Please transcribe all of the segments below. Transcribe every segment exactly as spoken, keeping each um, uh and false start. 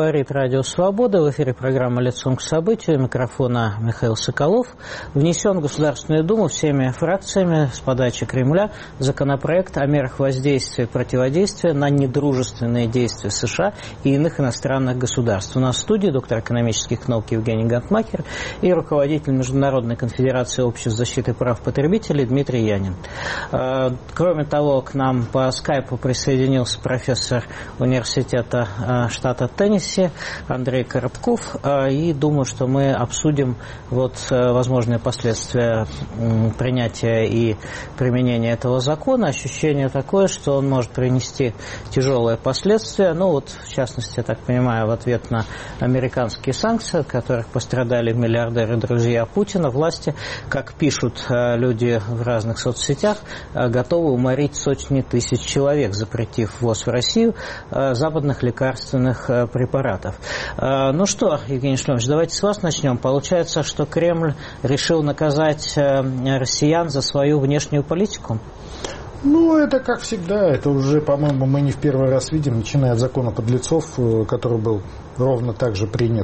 Говорит Радио Свобода. В эфире программа «Лицом к событию». У микрофона Михаил Соколов. Внесен в Государственную Думу всеми фракциями с подачи Кремля законопроект о мерах воздействия и противодействия на недружественные действия США и иных иностранных государств. У нас в студии доктор экономических наук Евгений Гантмахер и руководитель Международной конфедерации обществ защиты прав потребителей Дмитрий Янин. Кроме того, к нам по скайпу присоединился профессор университета штата Теннесси Андрей Коробков, и думаю, что мы обсудим вот возможные последствия принятия и применения этого закона. Ощущение такое, что он может принести тяжелые последствия, ну вот, в частности, я так понимаю, в ответ на американские санкции, от которых пострадали миллиардеры друзья Путина, власти, как пишут люди в разных соцсетях, готовы уморить сотни тысяч человек, запретив ввоз в Россию западных лекарственных препаратов. Ну что, Евгений Шлемович, давайте с вас начнем. Получается, что Кремль решил наказать россиян за свою внешнюю политику? Ну, это как всегда. Это уже, по-моему, мы не в первый раз видим, начиная от закона подлецов, который был ровно так же принят,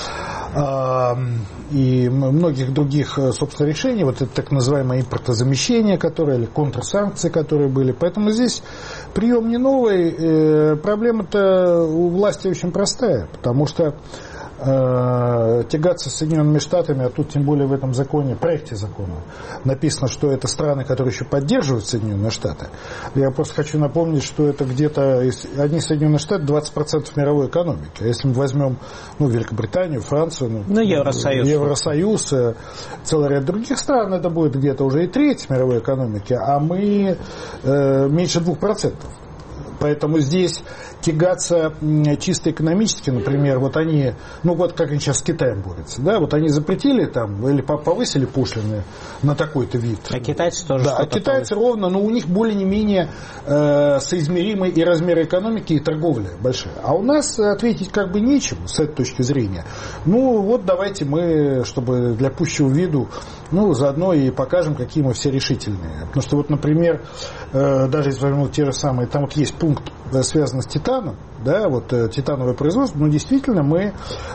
и многих других, собственно, решений, вот это так называемое импортозамещение, которое, или контрсанкции, которые были. Поэтому здесь прием не новый. Проблема-то у власти очень простая, потому что э, тягаться с Соединенными Штатами, а тут тем более в этом законе, проекте закона, написано, что это страны, которые еще поддерживают Соединенные Штаты. Я просто хочу напомнить, что это где-то одни Соединенные Штаты двадцать процентов мировой экономики. А если мы возьмем ну, Великобританию, Францию, ну, ну, Евросоюз, Евросоюз, целый ряд других стран, это будет где-то уже и треть мировой экономики, а мы э, меньше двух процентов. Поэтому здесь тягаться чисто экономически, например, вот они, ну вот как они сейчас с Китаем борются, да, вот они запретили там или повысили пошлины на такой-то вид. А китайцы тоже. Да, а китайцы ровно, но у них более-менее э, соизмеримы и размеры экономики, и торговля большая. А у нас ответить как бы нечем с этой точки зрения. Ну вот давайте мы, чтобы для пущего виду, ну заодно и покажем, какие мы все решительные. Потому что вот, например, э, даже если возьмем те же самые, там вот есть пункт, связанный с титаном, да, вот э, титановое производство, но действительно мы,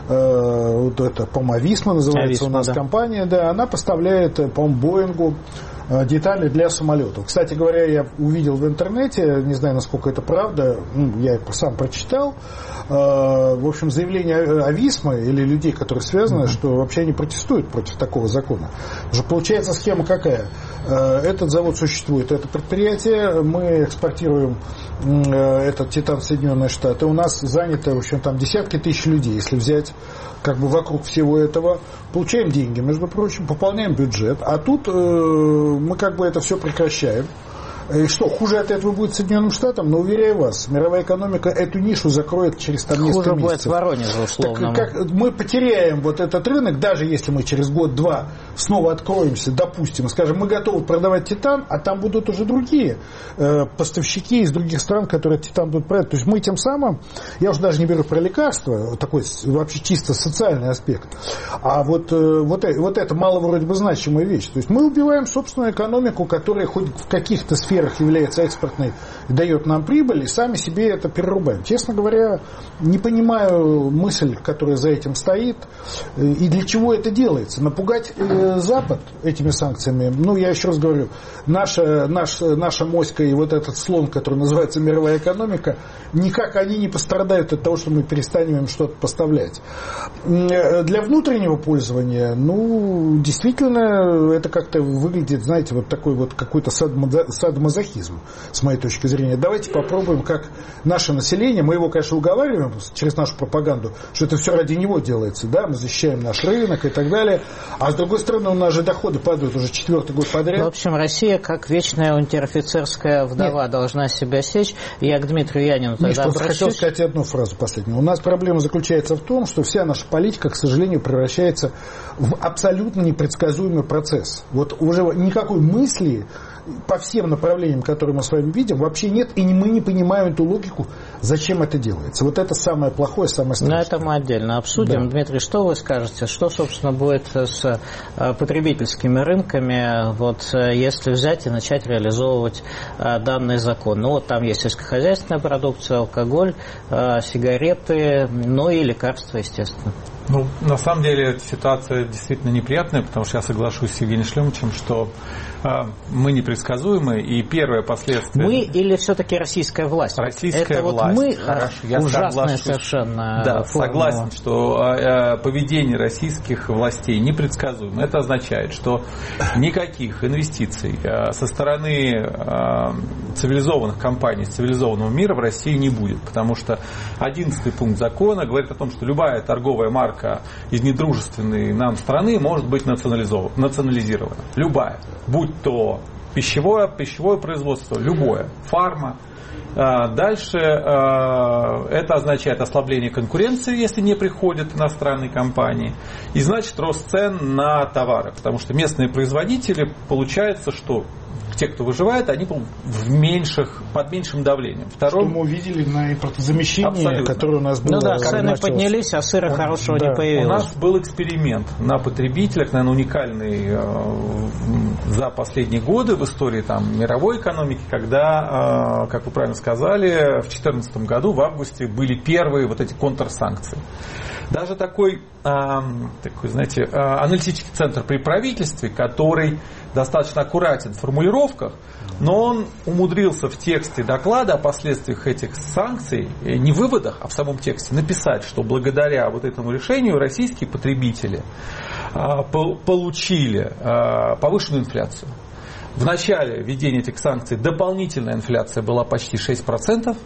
э, вот это, по-моему, Ависма называется Ависма, у нас да. компания, да, она поставляет, по-моему, Боингу э, детали для самолетов. Кстати говоря, я увидел в интернете, не знаю, насколько это правда, ну, я сам прочитал, э, в общем, заявление Ависмы или людей, которые связаны, mm-hmm. что вообще они протестуют против такого закона. Потому что получается схема какая? Э, этот завод существует, это предприятие, мы экспортируем этот титан в Соединенные Штаты. У нас занято, в общем, там десятки тысяч людей. Если взять как бы вокруг всего этого, получаем деньги, между прочим, пополняем бюджет. А тут э, мы как бы это все прекращаем. И что, хуже от этого будет Соединенным Штатам? Но уверяю вас, мировая экономика эту нишу закроет через там несколько хуже месяцев. Будет Воронеж, условно. Так, как, мы потеряем вот этот рынок, даже если мы через год-два снова откроемся, допустим, скажем, мы готовы продавать титан, а там будут уже другие э, поставщики из других стран, которые титан будут продавать. То есть мы тем самым, я уже даже не беру про лекарства, такой вообще чисто социальный аспект, а вот, э, вот, вот это мало вроде бы значимая вещь. То есть мы убиваем собственную экономику, которая хоть в каких-то сферах является экспортной и дает нам прибыль, и сами себе это перерубаем. Честно говоря, не понимаю мысль, которая за этим стоит, и для чего это делается. Напугать э, Запад этими санкциями, ну, я еще раз говорю, наша, наша, наша моська и вот этот слон, который называется мировая экономика, никак они не пострадают от того, что мы перестанем им что-то поставлять. Для внутреннего пользования, ну, действительно, это как-то выглядит, знаете, вот такой вот какой-то садомазохизм, с моей точки зрения. Давайте попробуем, как наше население, мы его, конечно, уговариваем через нашу пропаганду, что это все ради него делается, да, мы защищаем наш рынок и так далее, а с другой стороны, у нас же доходы падают уже четвертый год подряд. В общем, Россия, как вечная унтер-офицерская вдова, Нет. должна себя сечь. Я к Дмитрию Янину тогда Миш, обращусь. хотел сказать одну фразу последнюю. У нас проблема заключается в том, что вся наша политика, к сожалению, превращается в абсолютно непредсказуемый процесс. Вот уже никакой мысли по всем направлениям, которые мы с вами видим, вообще нет, и мы не понимаем эту логику, зачем это делается. Вот это самое плохое, самое страшное. Но это мы отдельно обсудим. Да. Дмитрий, что вы скажете? Что, собственно, будет с потребительскими рынками, вот, если взять и начать реализовывать данный закон? Ну, вот там есть сельскохозяйственная продукция, алкоголь, сигареты, ну и лекарства, естественно. Ну, на самом деле, ситуация действительно неприятная, потому что я соглашусь с Евгением Шлемовичем, что э, мы непредсказуемы, и первое последствие... Мы или все-таки российская власть? Российская Это власть. Вот мы, Хорошо, я ужасная соглашусь. совершенно Да, формула. Согласен, что э, поведение российских властей непредсказуемо. Это означает, что никаких инвестиций э, со стороны э, цивилизованных компаний, цивилизованного мира в России не будет, потому что одиннадцатый пункт закона говорит о том, что любая торговая марка из недружественной нам страны может быть национализирована. Любая. Будь то пищевое, пищевое производство, любое. Фарма. Дальше это означает ослабление конкуренции, если не приходят иностранные компании. И значит рост цен на товары. Потому что местные производители, получается, что те, кто выживает, они в меньших, под меньшим давлением. Второе, что мы увидели на импортозамещении, которое у нас было. Ну да, цены поднялись, а сыра Он, хорошего да. не появилось. У нас был эксперимент на потребителях, наверное, уникальный э, за последние годы в истории там, мировой экономики, когда, э, как вы правильно сказали, в две тысячи четырнадцатом году, в августе, были первые вот эти контрсанкции. Даже такой, э, такой, знаете, э, аналитический центр при правительстве, который достаточно аккуратен в формулировках, но он умудрился в тексте доклада о последствиях этих санкций, не в выводах, а в самом тексте, написать, что благодаря вот этому решению российские потребители э, получили э, повышенную инфляцию. В начале введения этих санкций дополнительная инфляция была почти шесть процентов.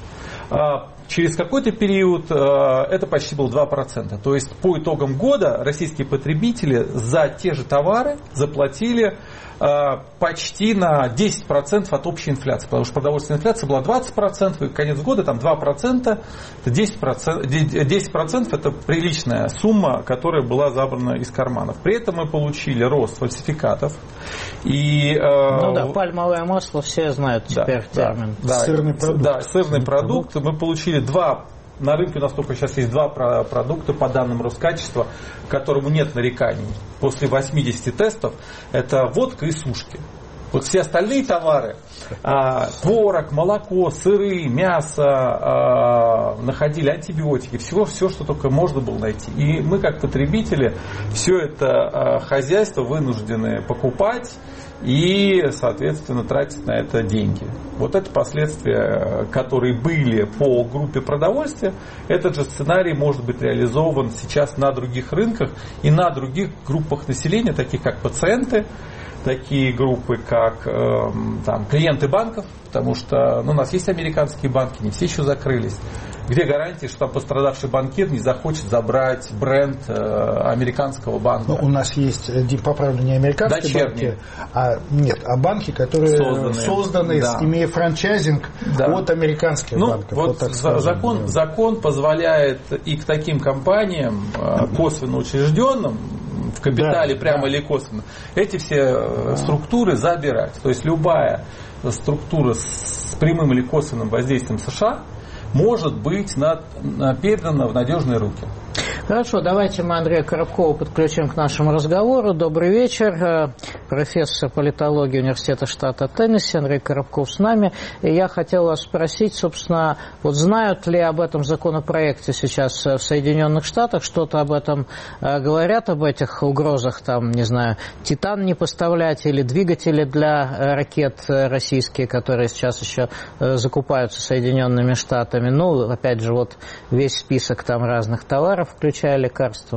Через какой-то период это почти было два процента. То есть по итогам года российские потребители за те же товары заплатили почти на десять процентов от общей инфляции. Потому что продовольственная инфляция была двадцать процентов, и в конец года там два процента, это десять процентов, десять процентов это приличная сумма, которая была забрана из карманов. При этом мы получили рост фальсификатов. И, ну да, пальмовое масло все знают теперь да, термин. Да, сырный продукт. Да, сырный продукт. Мы получили два, на рынке у нас только сейчас есть два продукта по данным Роскачества, к которому нет нареканий. После восьмидесяти тестов это водка и сушки. Вот все остальные товары, а, творог, молоко, сыры, мясо, а, находили антибиотики, всего, все, что только можно было найти. И мы, как потребители, все это а, хозяйство вынуждены покупать и, соответственно, тратить на это деньги. Вот это последствия, которые были по группе продовольствия. Этот же сценарий может быть реализован сейчас на других рынках и на других группах населения, таких как пациенты, такие группы, как э, там, клиенты банков, потому что ну, у нас есть американские банки, не все еще закрылись. Где гарантия, что там пострадавший банкир не захочет забрать бренд э, американского банка? Ну, у нас есть, поправлю, не американские Дочерние. банки, а нет, а банки, которые созданы, созданы да. имея франчайзинг да. от американских ну, банков. Вот вот закон, да. закон позволяет и к таким компаниям, косвенно учрежденным, в капитале да, прямо да. или косвенно, эти все структуры забирать. То есть любая структура с прямым или косвенным воздействием США может быть передана в надежные руки. Хорошо, давайте мы Андрея Коробкова подключим к нашему разговору. Добрый вечер. Профессор политологии Университета штата Теннесси Андрей Коробков с нами. И я хотел вас спросить, собственно, вот знают ли об этом законопроекте сейчас в Соединенных Штатах, что-то об этом говорят, об этих угрозах, там, не знаю, титан не поставлять или двигатели для ракет российские, которые сейчас еще закупаются Соединенными Штатами. Ну, опять же, вот весь список там разных товаров, включая лекарства.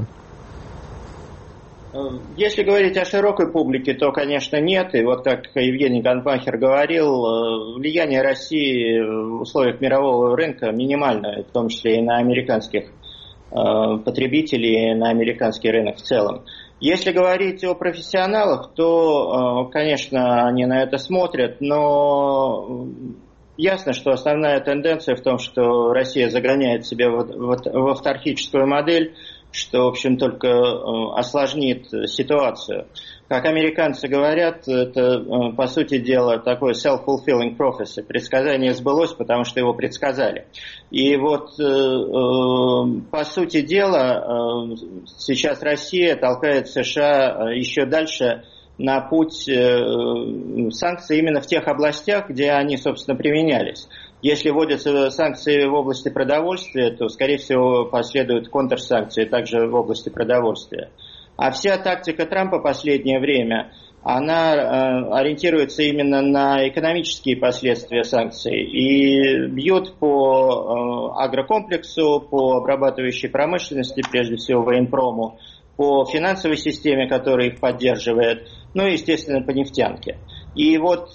Если говорить о широкой публике, то, конечно, нет. И вот как Евгений Ганбахер говорил, влияние России в условиях мирового рынка минимальное, в том числе и на американских потребителей, и на американский рынок в целом. Если говорить о профессионалах, то, конечно, они на это смотрят, но ясно, что основная тенденция в том, что Россия загоняет себя в, в, в автархическую модель, что, в общем, только осложнит ситуацию. Как американцы говорят, это, по сути дела, такое self-fulfilling prophecy. Предсказание сбылось, потому что его предсказали. И вот, по сути дела, сейчас Россия толкает США еще дальше на путь санкций именно в тех областях, где они, собственно, применялись. Если вводятся санкции в области продовольствия, то, скорее всего, последуют контрсанкции также в области продовольствия. А вся тактика Трампа в последнее время, она э, ориентируется именно на экономические последствия санкций и бьет по э, агрокомплексу, по обрабатывающей промышленности, прежде всего военпрому, по финансовой системе, которая их поддерживает, ну и, естественно, по нефтянке. И вот,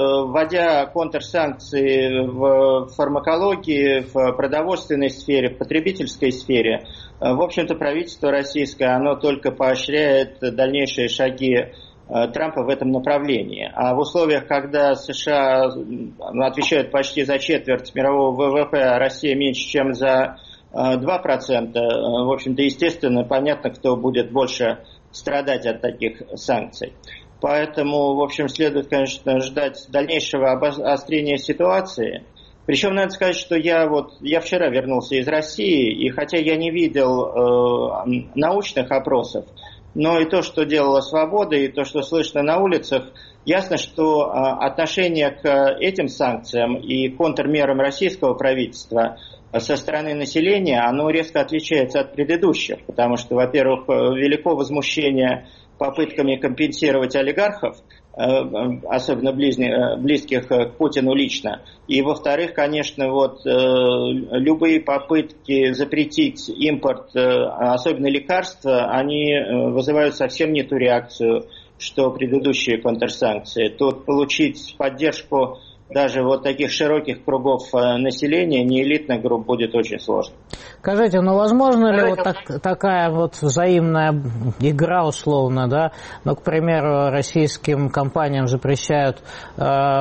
вводя контрсанкции в фармакологии, в продовольственной сфере, в потребительской сфере, в общем-то, правительство российское, оно только поощряет дальнейшие шаги Трампа в этом направлении. А в условиях, когда США отвечают почти за четверть мирового ВВП, а Россия меньше, чем за два процента, в общем-то, естественно, понятно, кто будет больше страдать от таких санкций. Поэтому, в общем, следует, конечно, ждать дальнейшего обострения ситуации. Причем, надо сказать, что я вот я вчера вернулся из России, и хотя я не видел э, научных опросов, но и то, что делала «Свобода», и то, что слышно на улицах, ясно, что э, отношение к этим санкциям и контрмерам российского правительства со стороны населения, оно резко отличается от предыдущих, потому что, во-первых, велико возмущение попытками компенсировать олигархов, особенно близких к Путину лично. И, во-вторых, конечно, вот любые попытки запретить импорт, особенно лекарства, они вызывают совсем не ту реакцию, что предыдущие контрсанкции. Тут получить поддержку даже вот таких широких кругов населения, не элитных групп, будет очень сложно. Скажите, ну возможно ли вот так, такая вот взаимная игра условно, да? Ну, к примеру, российским компаниям запрещают э,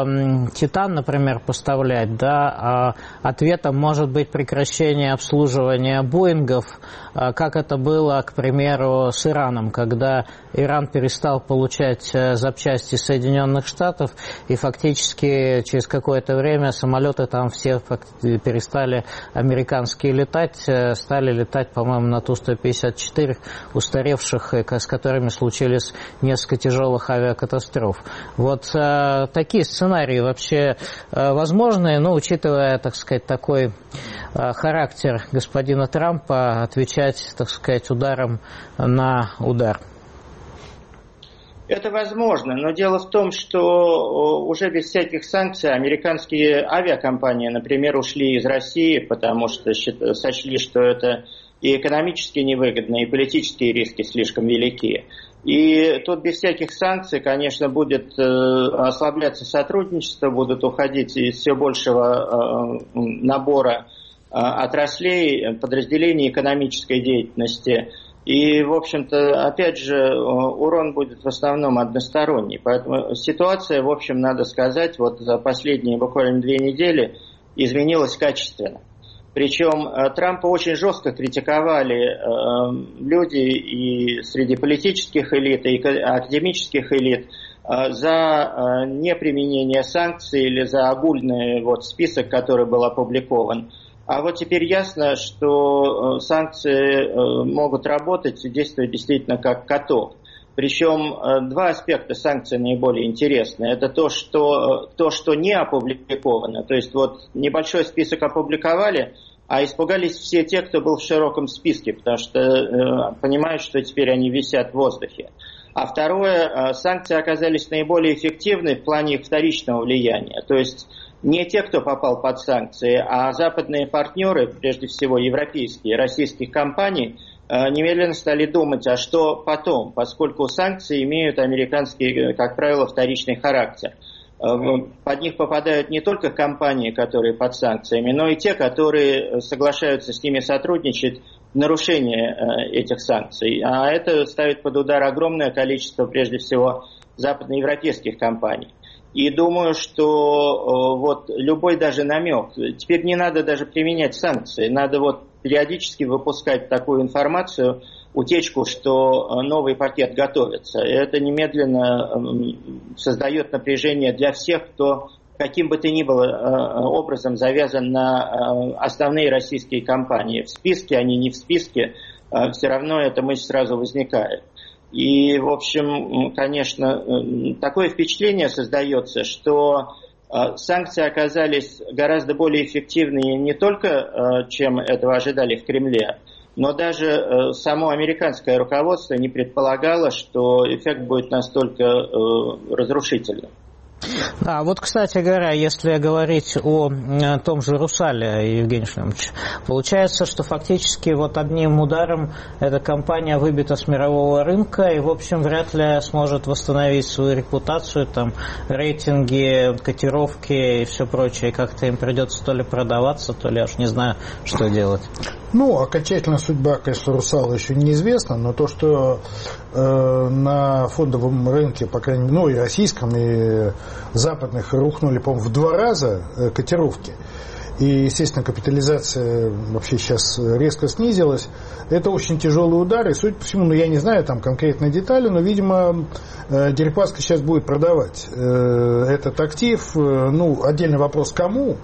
титан, например, поставлять, да, а ответом может быть прекращение обслуживания Боингов, э, как это было, к примеру, с Ираном, когда Иран перестал получать запчасти Соединенных Штатов, и фактически через какое-то время самолеты там все перестали американские летать, стали летать, по-моему, на Ту сто пятьдесят четыре, устаревших, с которыми случились несколько тяжелых авиакатастроф. Вот э, такие сценарии вообще э, возможны, ну, учитывая, так сказать, такой э, характер господина Трампа, отвечать, так сказать, ударом на удар. Это возможно, но дело в том, что уже без всяких санкций американские авиакомпании, например, ушли из России, потому что сочли, что это и экономически невыгодно, и политические риски слишком велики. И тут без всяких санкций, конечно, будет ослабляться сотрудничество, будут уходить из все большего набора отраслей, подразделений экономической деятельности. И, в общем-то, опять же, урон будет в основном односторонний. Поэтому ситуация, в общем, надо сказать, вот за последние буквально две недели изменилась качественно. Причем Трампа очень жестко критиковали люди и среди политических элит, и академических элит за неприменение санкций или за огульный вот список, который был опубликован. А вот теперь ясно, что санкции могут работать и действовать действительно как каток. Причем два аспекта санкций наиболее интересны. Это то, что, то, что не опубликовано. То есть вот небольшой список опубликовали, а испугались все те, кто был в широком списке, потому что э, понимают, что теперь они висят в воздухе. А второе, санкции оказались наиболее эффективны в плане их вторичного влияния. То есть не те, кто попал под санкции, а западные партнеры, прежде всего европейские, российских компаний, немедленно стали думать, а что потом, поскольку санкции имеют американский, как правило, вторичный характер. Под них попадают не только компании, которые под санкциями, но и те, которые соглашаются с ними сотрудничать в нарушении этих санкций. А это ставит под удар огромное количество, прежде всего, западноевропейских компаний. И думаю, что вот любой даже намек, теперь не надо даже применять санкции, надо вот периодически выпускать такую информацию, утечку, что новый пакет готовится. И это немедленно создает напряжение для всех, кто каким бы то ни было образом завязан на основные российские компании. В списке они, не в списке, все равно эта мысль сразу возникает. И, в общем, конечно, такое впечатление создается, что санкции оказались гораздо более эффективными не только, чем этого ожидали в Кремле, но даже само американское руководство не предполагало, что эффект будет настолько разрушительным. Да, вот, кстати говоря, если говорить о том же «Русале», Евгений Шлемович, получается, что фактически вот одним ударом эта компания выбита с мирового рынка и, в общем, вряд ли сможет восстановить свою репутацию, там, рейтинги, котировки и все прочее. Как-то им придется то ли продаваться, то ли, я уж не знаю, что делать. Ну, окончательная судьба, конечно, «Русала» еще неизвестна, но то, что э, на фондовом рынке, по крайней мере, ну, и российском, и западных, рухнули, по-моему, в два раза э, котировки, и, естественно, капитализация вообще сейчас резко снизилась, это очень тяжелый удар, и, судя по всему, ну, я не знаю там конкретные детали, но, видимо, э, Дерипаска сейчас будет продавать э, этот актив, э, ну, отдельный вопрос, кому.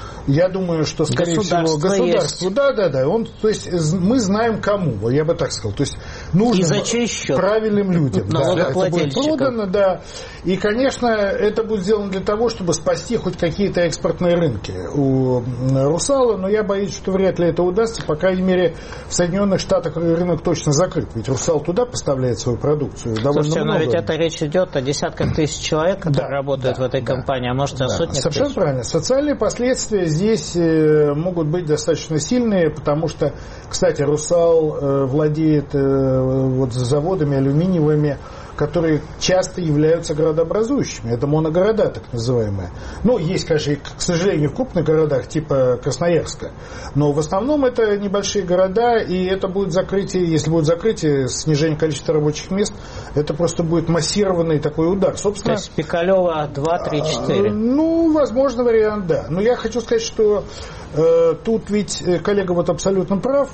Я думаю, что, скорее всего, государству, да, да, да. Он, то есть мы знаем кому, я бы так сказал. То есть нужным правильным людям. Да, это будет продано, да. И, конечно, это будет сделано для того, чтобы спасти хоть какие-то экспортные рынки у «Русала», но я боюсь, что вряд ли это удастся. По крайней мере, в Соединенных Штатах рынок точно закрыт. Ведь «Русал» туда поставляет свою продукцию довольно Слушайте, много. но ведь это речь идет о десятках тысяч человек, которые да, работают да, в этой да, компании, а может и о да, сотнях совершенно тысяч. Правильно. Социальные последствия здесь могут быть достаточно сильные, потому что, кстати, «Русал» владеет вот заводами алюминиевыми, которые часто являются городообразующими. Это моногорода, так называемые. Ну, есть, конечно, к сожалению, в крупных городах, типа Красноярска. Но в основном это небольшие города, и это будет закрытие, если будет закрытие, снижение количества рабочих мест, это просто будет массированный такой удар. Собственно, то есть Пикалево два, три, четыре. Ну, возможно, вариант, да. Но я хочу сказать, что э, тут ведь коллега вот абсолютно прав.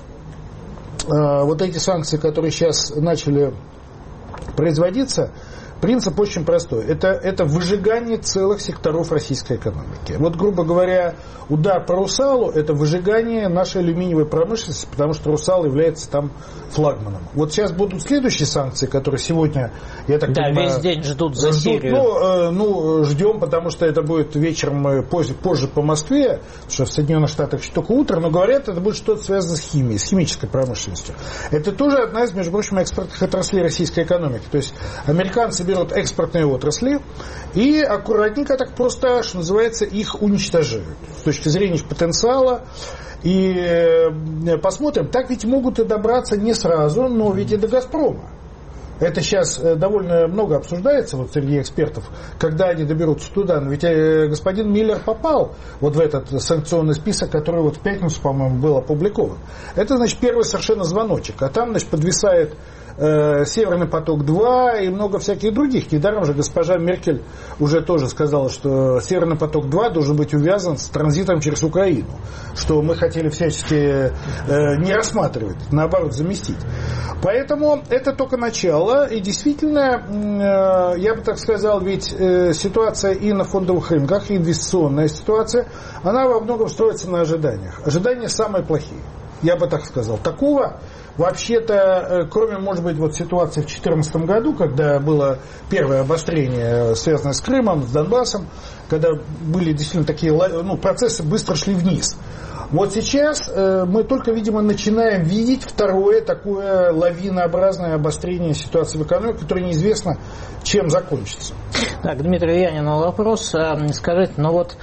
Э, вот эти санкции, которые сейчас начали производиться, принцип очень простой. Это, это выжигание целых секторов российской экономики. Вот, грубо говоря, удар по «Русалу» – это выжигание нашей алюминиевой промышленности, потому что «Русал» является там флагманом. Вот сейчас будут следующие санкции, которые сегодня, я так да, понимаю... весь день ждут за ждут, Сирию. Ну, э, ну, ждем, потому что это будет вечером, позже, позже по Москве, потому что в Соединенных Штатах еще только утро, но говорят, это будет что-то связано с химией, с химической промышленностью. Это тоже одна из, между прочим, экспортных отраслей российской экономики. То есть американцы берут экспортные отрасли и аккуратненько так просто, что называется, их уничтожают с точки зрения их потенциала. И посмотрим, так ведь могут и добраться не сразу, но ведь и до «Газпрома». Это сейчас довольно много обсуждается вот среди экспертов, когда они доберутся туда. Но ведь господин Миллер попал вот в этот санкционный список, который вот в пятницу, по-моему, был опубликован. Это, значит, первый совершенно звоночек. А там, значит, подвисает э, «Северный поток-два» и много всяких других. Недаром же госпожа Меркель уже тоже сказала, что «Северный поток-два» должен быть увязан с транзитом через Украину, что мы хотели всячески э, не рассматривать, наоборот, заместить. Поэтому это только начало. И действительно, я бы так сказал, ведь ситуация и на фондовых рынках, и инвестиционная ситуация, она во многом строится на ожиданиях. Ожидания самые плохие, я бы так сказал. Такого вообще-то, кроме, может быть, вот ситуации в две тысячи четырнадцатом году, когда было первое обострение, связанное с Крымом, с Донбассом, когда были действительно такие, ну, процессы быстро шли вниз. Вот сейчас э, мы только, видимо, начинаем видеть второе такое лавинообразное обострение ситуации в экономике, которое неизвестно, чем закончится. Так, Дмитрий Янин, вопрос. Скажите, ну вот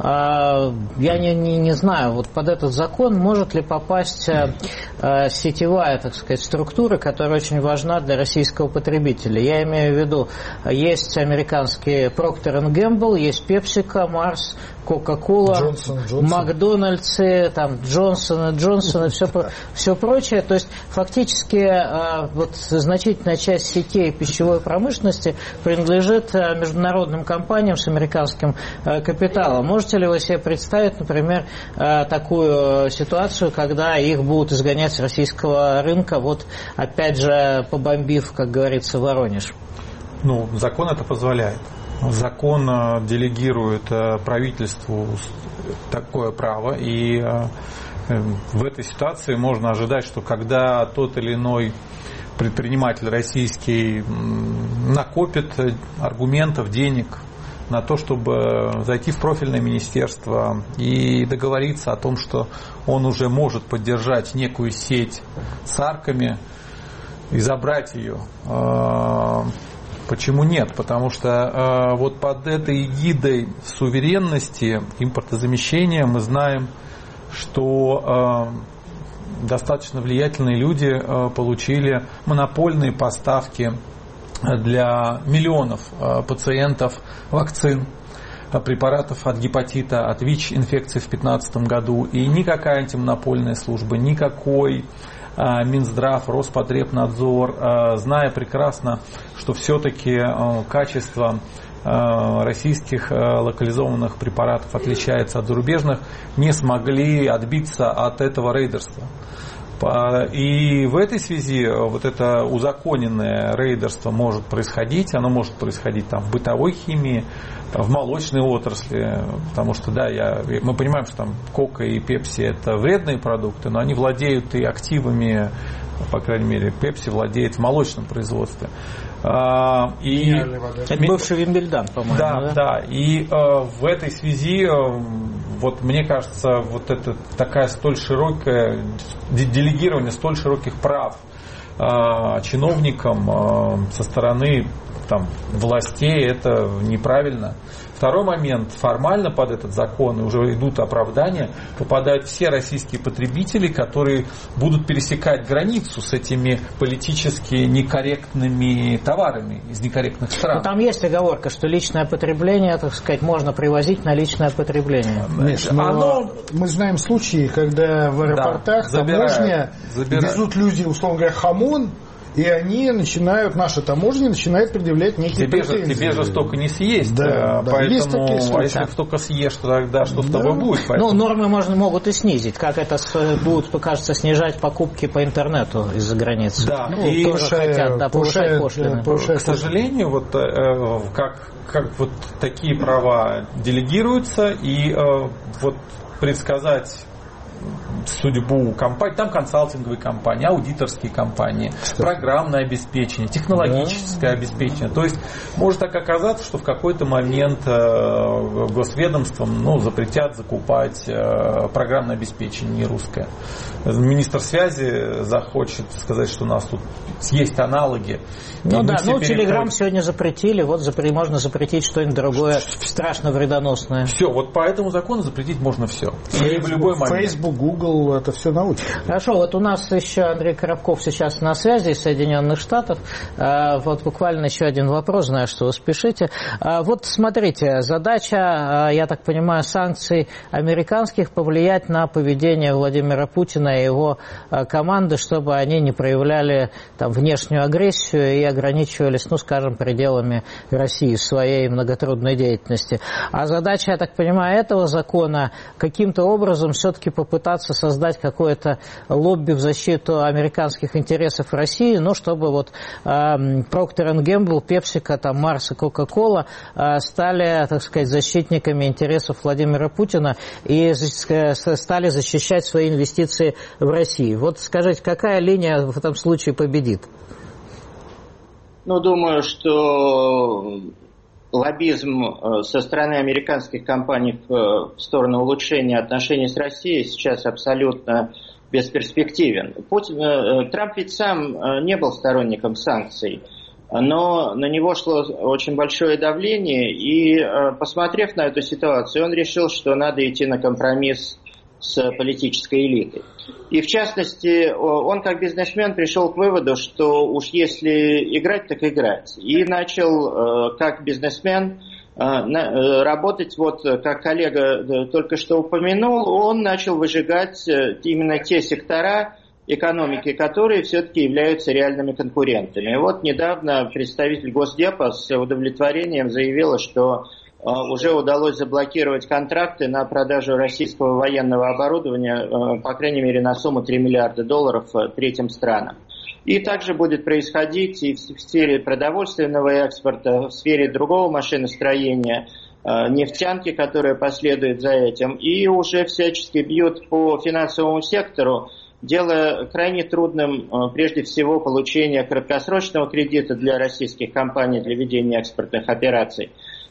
я не, не, не знаю, вот под этот закон может ли попасть сетевая, так сказать, структура, которая очень важна для российского потребителя? Я имею в виду, есть американские Procter энд Gamble, есть PepsiCo, Mars, Coca-Cola, Макдональдсы, Фармы, там, Джонсона, Джонсона, все, все прочее. То есть фактически вот значительная часть сетей пищевой промышленности принадлежит международным компаниям с американским капиталом. Можете ли вы себе представить, например, такую ситуацию, когда их будут изгонять с российского рынка, вот опять же побомбив, как говорится, Воронеж? Ну, закон это позволяет. Закон делегирует правительству такое право, и в этой ситуации можно ожидать, что когда тот или иной предприниматель российский накопит аргументов, денег на то, чтобы зайти в профильное министерство и договориться о том, что он уже может поддержать некую сеть с арками и забрать ее. Почему нет? Потому что вот под этой эгидой суверенности, импортозамещения мы знаем, что достаточно влиятельные люди получили монопольные поставки для миллионов пациентов вакцин, препаратов от гепатита, от ВИЧ-инфекции в две тысячи пятнадцатом году. И никакая антимонопольная служба, никакой Минздрав, Роспотребнадзор, зная прекрасно, что все-таки качество российских локализованных препаратов отличается от зарубежных, не смогли отбиться от этого рейдерства. И в этой связи вот это узаконенное рейдерство может происходить, оно может происходить там, в бытовой химии, в молочной отрасли, потому что да, я, мы понимаем, что там Кока и Пепси это вредные продукты, но они владеют и активами, по крайней мере, Пепси владеет в молочном производстве. И это бывший Вимбельдан, по-моему. Да, да, да. И э, в этой связи, э, вот мне кажется, вот это такая столь широкая делегирование столь широких прав э, чиновникам э, со стороны там, властей, это неправильно. Второй момент. Формально под этот закон, и уже идут оправдания, попадают все российские потребители, которые будут пересекать границу с этими политически некорректными товарами из некорректных стран. Но там есть оговорка, что личное потребление, так сказать, можно привозить на личное потребление. Миш, Оно... Мы знаем случаи, когда в аэропортах да, таможня везут люди, условно говоря, хамон, и они начинают, наши таможни начинают предъявлять некие тебе претензии. Же, тебе же столько не съесть, да, поэтому, да, а если столько съешь, то тогда что да. с тобой будет? Поэтому... Ну, нормы можно, могут и снизить, как это будут, покажется, снижать покупки по интернету из-за границы. Да, ну, и тоже повышает, хотят, да, повышать пошлины. Повышает, к сожалению, вот как, как вот такие права делегируются, и вот предсказать судьбу компаний, там консалтинговые компании, аудиторские компании, программное обеспечение, технологическое да. обеспечение. То есть может так оказаться, что в какой-то момент э, госведомствам ну, запретят закупать э, программное обеспечение не русское. Министр связи захочет сказать, что у нас тут есть аналоги. Ну да, ну Телеграм сегодня запретили, вот запре- можно запретить что-нибудь другое, страшно вредоносное. Все, вот по этому закону запретить можно все. Facebook, в любой момент. Facebook, Google, это все научит. Хорошо, вот у нас еще Андрей Коробков сейчас на связи из Соединенных Штатов. Вот буквально еще один вопрос, знаю, что вы спешите. Вот смотрите, задача, я так понимаю, санкций американских повлиять на поведение Владимира Путина и его команды, чтобы они не проявляли там внешнюю агрессию и ограничивались, ну, скажем, пределами России в своей многотрудной деятельности. А задача, я так понимаю, этого закона каким-то образом все-таки попытаться создать какое-то лобби в защиту американских интересов России, ну, чтобы вот э, Procter энд Gamble, PepsiCo, там, Mars и Coca-Cola э, стали, так сказать, защитниками интересов Владимира Путина и стали защищать свои инвестиции в России. Вот скажите, какая линия в этом случае победит? Ну, думаю, что лоббизм со стороны американских компаний в сторону улучшения отношений с Россией сейчас абсолютно бесперспективен. Путин, Трамп ведь сам не был сторонником санкций, но на него шло очень большое давление, и, посмотрев на эту ситуацию, он решил, что надо идти на компромисс с политической элитой. И в частности, он как бизнесмен пришел к выводу, что уж если играть, так играть. И начал как бизнесмен работать, вот как коллега только что упомянул, он начал выжигать именно те сектора экономики, которые все-таки являются реальными конкурентами. И вот недавно представитель Госдепа с удовлетворением заявила, что уже удалось заблокировать контракты на продажу российского военного оборудования, по крайней мере, на сумму три миллиарда долларов третьим странам. И также будет происходить и в сфере продовольственного экспорта, в сфере другого машиностроения, нефтянки, которая последует за этим, и уже всячески бьют по финансовому сектору, делая крайне трудным, прежде всего, получение краткосрочного кредита для российских компаний для ведения экспортных операций.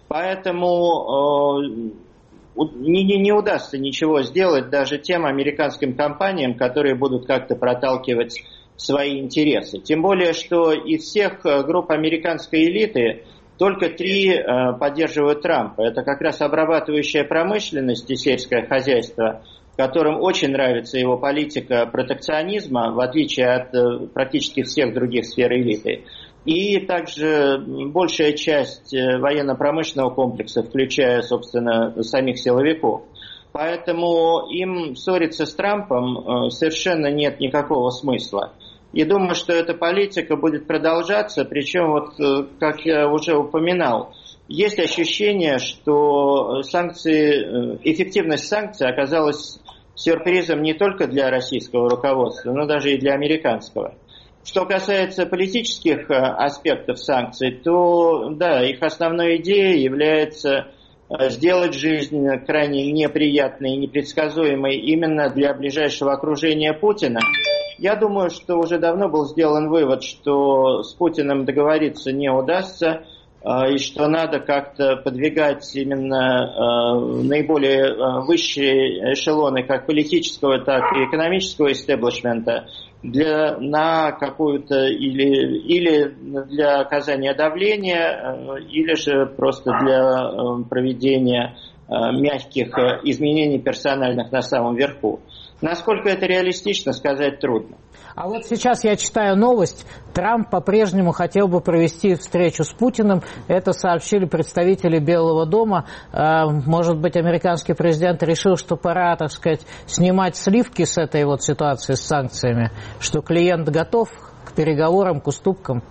Поэтому не, не, не удастся ничего сделать даже тем американским компаниям, которые будут как-то проталкивать свои интересы. Тем более, что из всех групп американской элиты только три э, поддерживают Трампа. Это как раз обрабатывающая промышленность и сельское хозяйство, которым очень нравится его политика протекционизма, в отличие от э, практически всех других сфер элиты. И также большая часть военно-промышленного комплекса, включая, собственно, самих силовиков. Поэтому им ссориться с Трампом совершенно нет никакого смысла. И думаю, что эта политика будет продолжаться, причем, вот, как я уже упоминал, есть ощущение, что санкции, эффективность санкций оказалась сюрпризом не только для российского руководства, но даже и для американского. Что касается политических аспектов санкций, то, да, их основной идеей является сделать жизнь крайне неприятной и непредсказуемой именно для ближайшего окружения Путина. Я думаю, что уже давно был сделан вывод, что с Путиным договориться не удастся, и что надо как-то подвигать именно наиболее высшие эшелоны как политического, так и экономического истеблишмента для, на какую-то или, или для оказания давления, или же просто для проведения мягких изменений персональных на самом верху. Насколько это реалистично, сказать трудно. А вот сейчас я читаю новость. Трамп по-прежнему хотел бы провести встречу с Путиным. Это сообщили представители Белого дома. Может быть, американский президент решил, что пора, так сказать, снимать сливки с этой вот ситуации с санкциями, что клиент готов к переговорам, к уступкам?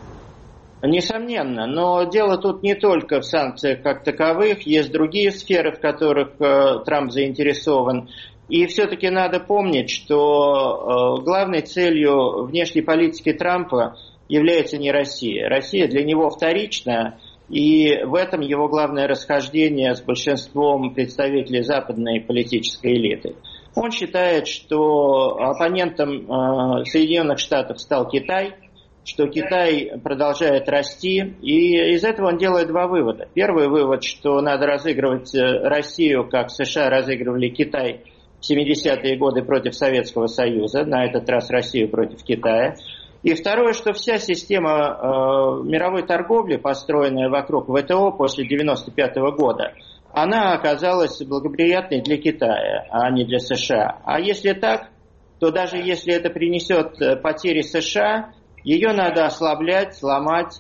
Несомненно, но дело тут не только в санкциях как таковых, есть другие сферы, в которых э, Трамп заинтересован. И все-таки надо помнить, что э, главной целью внешней политики Трампа является не Россия. Россия для него вторична, и в этом его главное расхождение с большинством представителей западной политической элиты. Он считает, что оппонентом э, Соединенных Штатов стал Китай, что Китай продолжает расти, и из этого он делает два вывода. Первый вывод, что надо разыгрывать Россию, как США разыгрывали Китай в семидесятые годы против Советского Союза, на этот раз Россию против Китая. И второе, что вся система э, мировой торговли, построенная вокруг ВТО после девяносто пятого года, она оказалась благоприятной для Китая, а не для США. А если так, то даже если это принесет потери США, ее надо ослаблять, ломать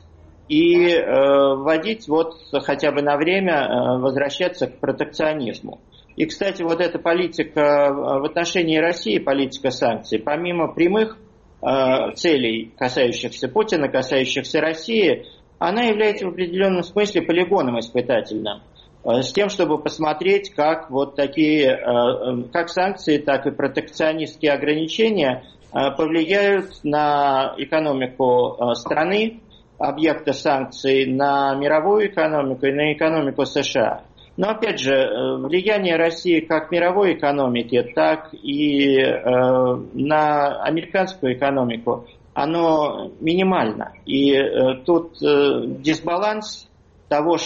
и э, вводить, вот хотя бы на время, э, возвращаться к протекционизму. И, кстати, вот эта политика в отношении России, политика санкций, помимо прямых э, целей, касающихся Путина, касающихся России, она является в определенном смысле полигоном испытательным, э, с тем, чтобы посмотреть, как вот такие, э, как санкции, так и протекционистские ограничения повлияют на экономику страны, объекта санкций, на мировую экономику и на экономику США. Но, опять же, влияние России как мировой экономики, так и э, на американскую экономику, оно минимально. И э, тут э, дисбаланс того,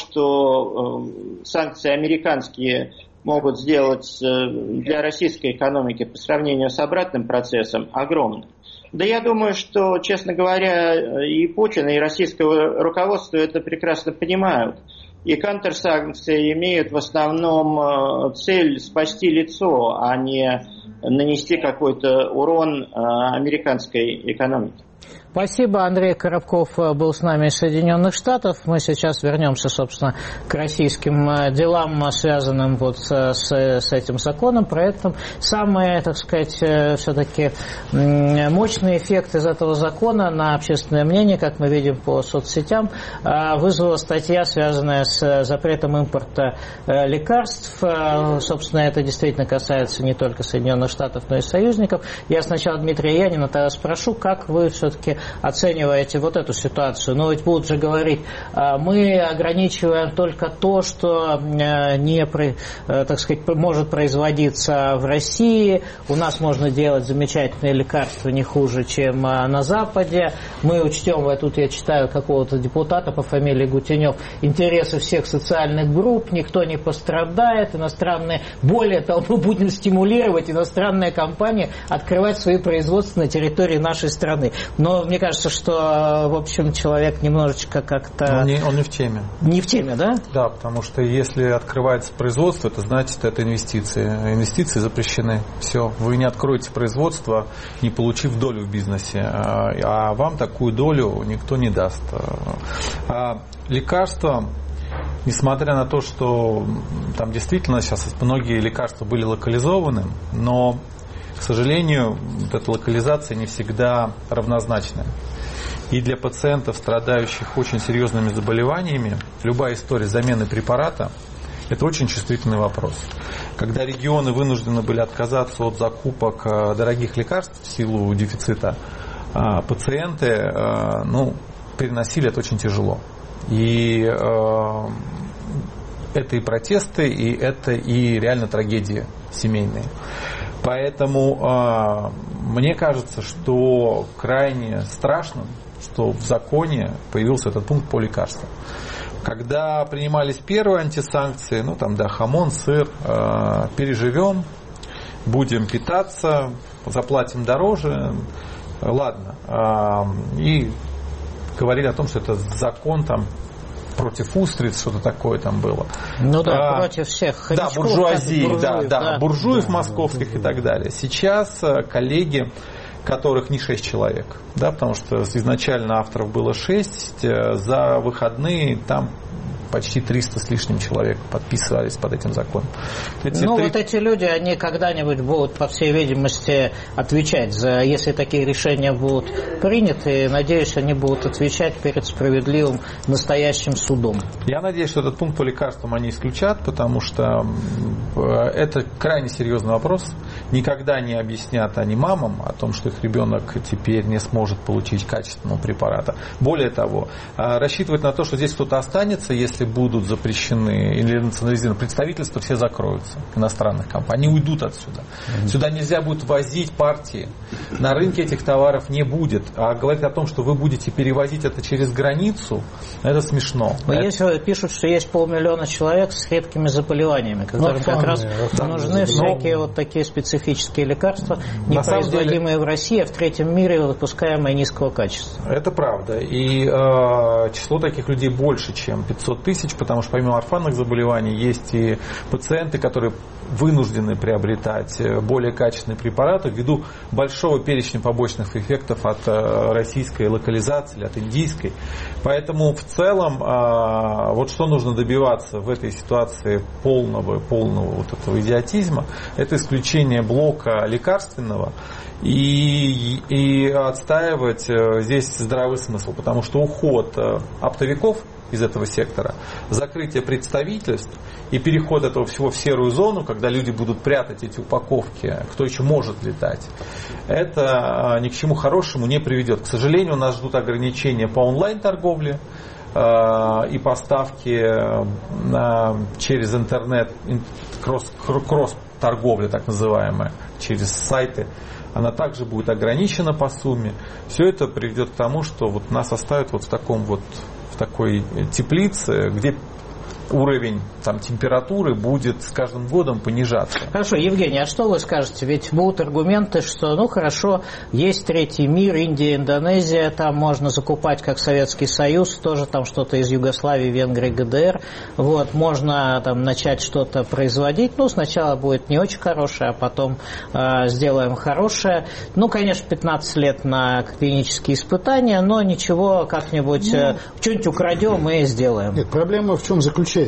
что э, санкции американские могут сделать для российской экономики по сравнению с обратным процессом огромным. Да я думаю, что, честно говоря, и Путин, и российское руководство это прекрасно понимают. И контрсанкции имеют в основном цель спасти лицо, а не нанести какой-то урон американской экономике. Спасибо. Андрей Коробков был с нами из Соединенных Штатов. Мы сейчас вернемся, собственно, к российским делам, связанным вот с, с этим законом, проектом. Самые, так сказать, все-таки мощный эффект из этого закона на общественное мнение, как мы видим по соцсетям, вызвала статья, связанная с запретом импорта лекарств. Собственно, это действительно касается не только Соединенных Штатов, но и союзников. Я сначала Дмитрия Янина тогда спрошу, как вы все-таки оцениваете вот эту ситуацию? Но ведь будут же говорить, мы ограничиваем только то, что не, так сказать, может производиться в России, у нас можно делать замечательные лекарства не хуже, чем на Западе, мы учтем, тут я читаю какого-то депутата по фамилии Гутенев, интересы всех социальных групп, никто не пострадает, иностранные, более того, мы будем стимулировать иностранные компании открывать свои производства на территории нашей страны. Но мне кажется, что, в общем, человек немножечко как-то... Он не, он не в теме. Не в теме, да? Да, потому что если открывается производство, это значит, это инвестиции. Инвестиции запрещены. Все. Вы не откроете производство, не получив долю в бизнесе. А вам такую долю никто не даст. А лекарства, несмотря на то, что там действительно сейчас многие лекарства были локализованы, но, к сожалению, вот эта локализация не всегда равнозначная. И для пациентов, страдающих очень серьезными заболеваниями, любая история замены препарата – это очень чувствительный вопрос. Когда регионы вынуждены были отказаться от закупок дорогих лекарств в силу дефицита, пациенты ну, переносили это очень тяжело. И э, это и протесты, и это и реально трагедии семейные. Поэтому э, мне кажется, что крайне страшным, что в законе появился этот пункт по лекарствам. Когда принимались первые антисанкции, ну там да, хамон, сыр, э, переживем, будем питаться, заплатим дороже, ладно. Э, и говорили о том, что это закон там против устриц, что-то такое там было. Ну да, а, против всех. Да, буржуазии, буржуев, да, да, да, буржуев да, московских да, и так далее. Сейчас коллеги, которых не шесть человек, да, потому что изначально авторов было шесть, за выходные там почти триста с лишним человек подписывались под этим законом. Эти ну, три... вот эти люди, они когда-нибудь будут, по всей видимости, отвечать за, если такие решения будут приняты, надеюсь, они будут отвечать перед справедливым настоящим судом. Я надеюсь, что этот пункт по лекарствам они исключат, потому что это крайне серьезный вопрос. Никогда не объяснят они мамам о том, что их ребенок теперь не сможет получить качественного препарата. Более того, рассчитывать на то, что здесь кто-то останется, если будут запрещены или национализированы представительства, все закроются, иностранных компаний, они уйдут отсюда. Mm-hmm. Сюда нельзя будет возить партии. На рынке этих товаров не будет. А говорить о том, что вы будете перевозить это через границу, это смешно. Но это... есть, пишут, что есть полмиллиона человек с редкими заболеваниями, которым как раз да, нужны всякие но... вот такие специфические лекарства, не производимые деле... в России, а в третьем мире выпускаемые низкого качества. Это правда. И э, число таких людей больше, чем пятьсот тысяч, потому что помимо орфанных заболеваний есть и пациенты, которые вынуждены приобретать более качественные препараты ввиду большого перечня побочных эффектов от российской локализации или от индийской. Поэтому в целом вот что нужно добиваться в этой ситуации полного, полного вот этого идиотизма, это исключение блока лекарственного и, и отстаивать здесь здравый смысл, потому что уход оптовиков из этого сектора, закрытие представительств и переход этого всего в серую зону, когда люди будут прятать эти упаковки, кто еще может летать, это ни к чему хорошему не приведет. К сожалению, нас ждут ограничения по онлайн-торговле и поставки через интернет, кросс-торговля так называемая, через сайты. Она также будет ограничена по сумме. Все это приведет к тому, что вот нас оставят вот в таком вот такой теплице, где уровень там, температуры будет с каждым годом понижаться. Хорошо, Евгений, а что вы скажете? Ведь будут аргументы, что, ну хорошо, есть третий мир, Индия, Индонезия, там можно закупать как Советский Союз, тоже там что-то из Югославии, Венгрии, ГДР, вот, можно там начать что-то производить, ну, сначала будет не очень хорошее, а потом э, сделаем хорошее. Ну, конечно, пятнадцать лет на клинические испытания, но ничего, как-нибудь, э, что-нибудь украдем и сделаем. Нет, проблема в чем заключается?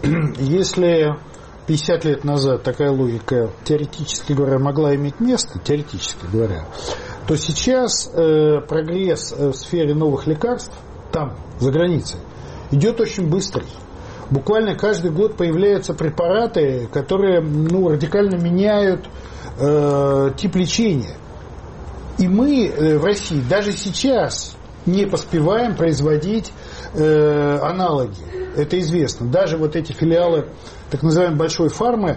Если пятьдесят лет назад такая логика, теоретически говоря, могла иметь место, теоретически говоря, то сейчас э, прогресс в сфере новых лекарств там, за границей, идет очень быстрый. Буквально каждый год появляются препараты, которые ну, радикально меняют э, тип лечения. И мы э, в России даже сейчас не поспеваем производить э, аналоги. Это известно. Даже вот эти филиалы так называемой большой фармы,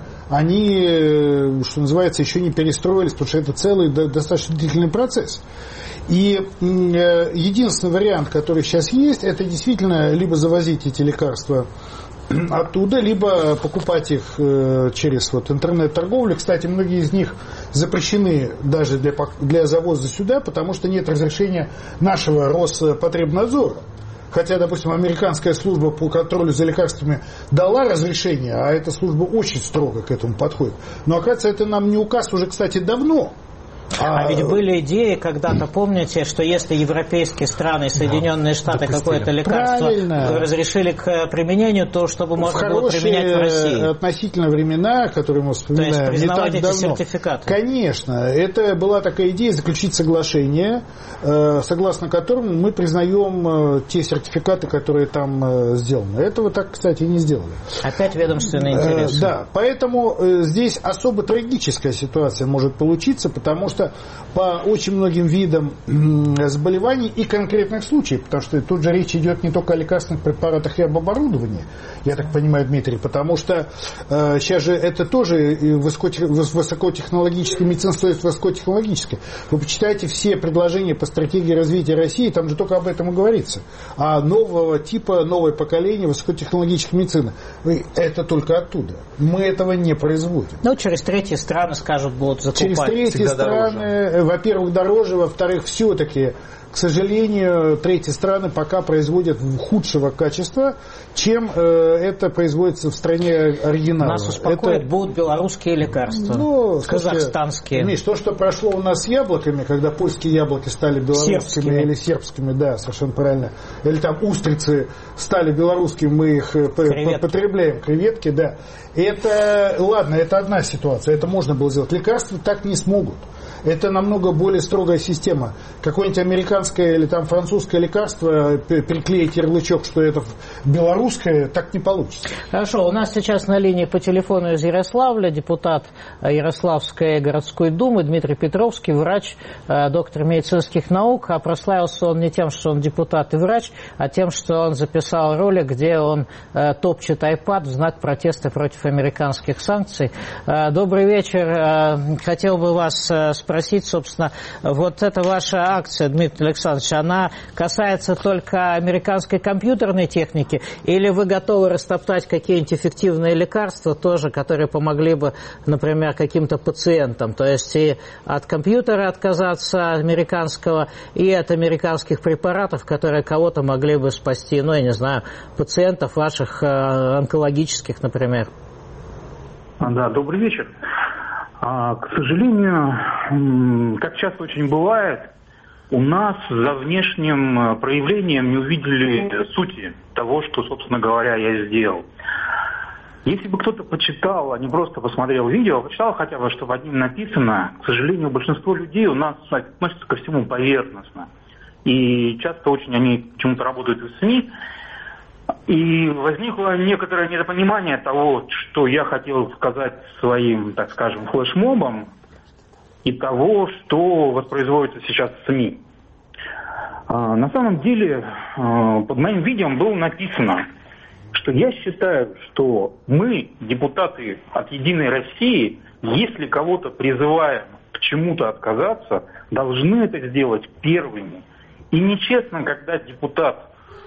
они, что называется, еще не перестроились, потому что это целый достаточно длительный процесс. И единственный вариант, который сейчас есть, это действительно либо завозить эти лекарства оттуда, либо покупать их через вот интернет-торговлю. Кстати, многие из них запрещены даже для, для завоза сюда, потому что нет разрешения нашего Роспотребнадзора. Хотя, допустим, американская служба по контролю за лекарствами дала разрешение, а эта служба очень строго к этому подходит. Но, оказывается, это нам не указ уже, кстати, давно. А, а ведь были идеи когда-то, помните, что если европейские страны, Соединенные Штаты допустили. Какое-то лекарство Правильно. Разрешили к применению, то чтобы можно было применять в России. Относительно времена, которые мы вспоминаем, то есть признавать не так эти давно. Сертификаты. Конечно, это была такая идея заключить соглашение, согласно которому мы признаем те сертификаты, которые там сделаны. Этого так, кстати, и не сделали. Опять ведомственный интерес. Да, поэтому здесь особо трагическая ситуация может получиться, потому что по очень многим видам заболеваний и конкретных случаев, потому что тут же речь идет не только о лекарственных препаратах и об оборудовании, я так понимаю, Дмитрий, потому что э, сейчас же это тоже высокотехнологическое, медицина стоит высокотехнологическое. Вы почитайте все предложения по стратегии развития России, там же только об этом и говорится. А нового типа, новое поколение высокотехнологической медицины. Это только оттуда. Мы этого не производим. Ну, через третьи страны, скажут, будут закупать. Через третьи страны, во-первых, дороже, во-вторых, все-таки, к сожалению, третьи страны пока производят худшего качества, чем э, это производится в стране оригинала. Нас успокоит, это... будут белорусские лекарства, ну, казахстанские. Миш, то, что прошло у нас с яблоками, когда польские яблоки стали белорусскими сербскими. Или сербскими, да, совершенно правильно, или там устрицы стали белорусскими, мы их креветки. Потребляем, креветки, да. Это, ладно, это одна ситуация, это можно было сделать. Лекарства так не смогут. Это намного более строгая система. Какое-нибудь американское или там французское лекарство, приклеить ярлычок, что это белорусское, так не получится. Хорошо, у нас сейчас на линии по телефону из Ярославля депутат Ярославской городской думы Дмитрий Петровский, врач, доктор медицинских наук. А прославился он не тем, что он депутат и врач, а тем, что он записал ролик, где он топчет iPad в знак протеста против американских санкций. Добрый вечер. Хотел бы вас спросить, Спросить, собственно, вот эта ваша акция, Дмитрий Александрович, она касается только американской компьютерной техники, или вы готовы растоптать какие-нибудь эффективные лекарства тоже, которые помогли бы, например, каким-то пациентам, то есть и от компьютера отказаться американского, и от американских препаратов, которые кого-то могли бы спасти, ну, я не знаю, пациентов ваших онкологических, например. Да, добрый вечер. К сожалению, как часто очень бывает, у нас за внешним проявлением не увидели сути того, что, собственно говоря, я сделал. Если бы кто-то почитал, а не просто посмотрел видео, почитал хотя бы, что под ним написано, к сожалению, большинство людей у нас относятся ко всему поверхностно. И часто очень они почему-то работают в СМИ. И возникло некоторое недопонимание того, что я хотел сказать своим, так скажем, флешмобом, и того, что воспроизводится сейчас в СМИ. А, на самом деле, а, под моим видео было написано, что я считаю, что мы, депутаты от «Единой России», если кого-то призываем к чему-то отказаться, должны это сделать первыми. И нечестно, когда депутат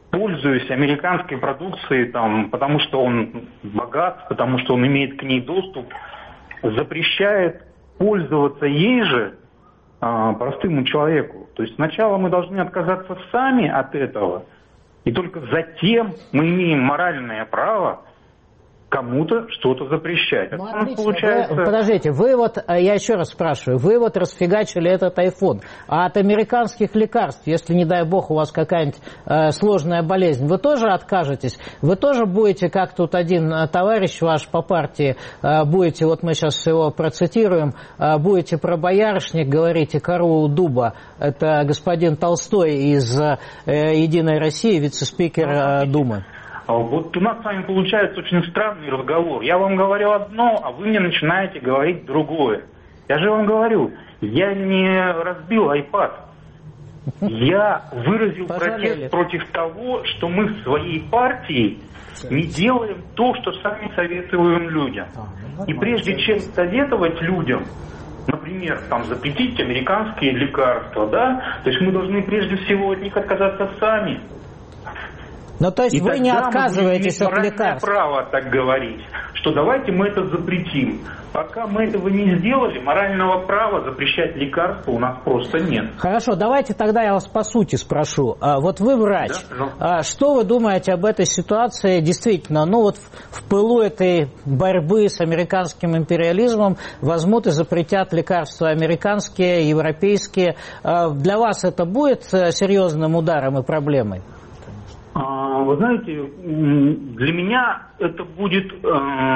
пользуясь американской продукцией, там, потому что он богат, потому что он имеет к ней доступ, запрещает пользоваться ей же а, простому человеку. То есть сначала мы должны отказаться сами от этого, и только затем мы имеем моральное право кому-то что-то запрещать. Ну, это отлично. Получается... Вы, подождите, вы вот, я еще раз спрашиваю, вы вот расфигачили этот айфон, а от американских лекарств, если, не дай бог, у вас какая-нибудь э, сложная болезнь, вы тоже откажетесь? Вы тоже будете, как тут один товарищ ваш по партии, э, будете, вот мы сейчас его процитируем, э, будете про боярышник, говорите, кору дуба, это господин Толстой из э, «Единой России», вице-спикер э, Думы. Вот у нас с вами получается очень странный разговор. Я вам говорю одно, а вы мне начинаете говорить другое. Я же вам говорю, я не разбил iPad. Я выразил протест против того, что мы в своей партии не делаем то, что сами советуем людям. И прежде чем советовать людям, например, там, запретить американские лекарства, да, то есть мы должны прежде всего от них отказаться сами. Ну, то есть и вы не отказываетесь от лекарств? Право так говорить, что давайте мы это запретим. Пока мы этого не сделали, морального права запрещать лекарства у нас просто нет. Хорошо, давайте тогда я вас по сути спрошу. Вот вы врач. Да, что вы думаете об этой ситуации? Действительно, ну вот в, в пылу этой борьбы с американским империализмом возьмут и запретят лекарства американские, европейские. Для вас это будет серьезным ударом и проблемой? Вы знаете, для меня это будет э,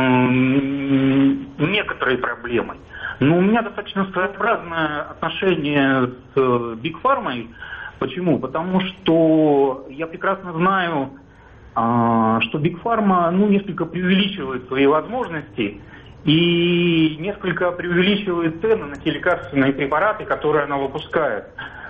некоторой проблемой. Но у меня достаточно своеобразное отношение с Биг Фармой. Почему? Потому что я прекрасно знаю, э, что Биг Фарма ну, несколько преувеличивает свои возможности и несколько преувеличивает цены на те лекарственные препараты, которые она выпускает.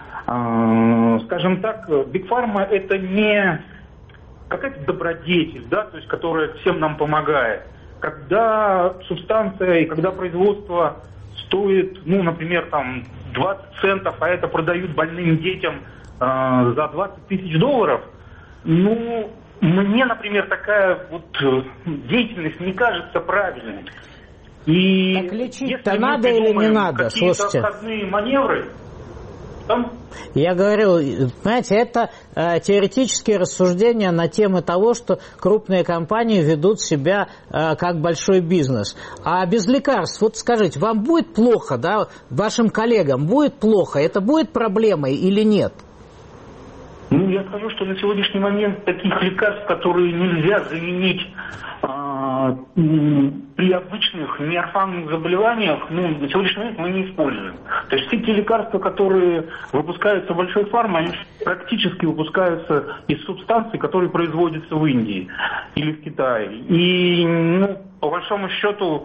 Э, скажем так, Биг Фарма это не... какая-то добродетель, да, то есть, которая всем нам помогает. Когда субстанция и когда производство стоит, ну, например, там двадцать центов, а это продают больным детям э, за двадцать тысяч долларов, ну, мне, например, такая вот деятельность не кажется правильной. И так лечить-то надо или не надо? Слушайте. Обходные маневры. Там... Я говорю, понимаете, это э, теоретические рассуждения на тему того, что крупные компании ведут себя э, как большой бизнес. А без лекарств, вот скажите, вам будет плохо, да, вашим коллегам будет плохо, это будет проблемой или нет? Ну, я скажу, что на сегодняшний момент таких лекарств, которые нельзя заменить а, при обычных неорфанных заболеваниях, ну, на сегодняшний момент мы не используем. То есть все те лекарства, которые выпускаются большой фармой, они практически выпускаются из субстанций, которые производятся в Индии или в Китае. И, ну, по большому счету,